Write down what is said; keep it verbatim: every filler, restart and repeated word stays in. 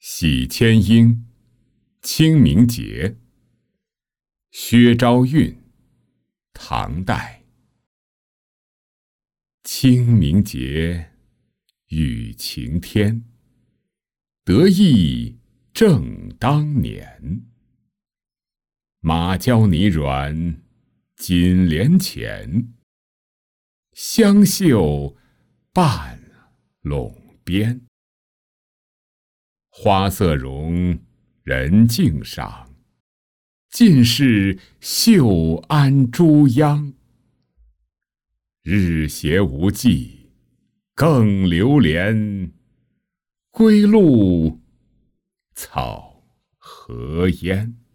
喜千英，清明节。薛昭韵，唐代。清明节，雨晴天，得意正当年。马交泥软，锦帘前，香袖伴陇边。花色容，人竞赏，尽是绣安朱秧。日斜无际，更流连，归路草何烟。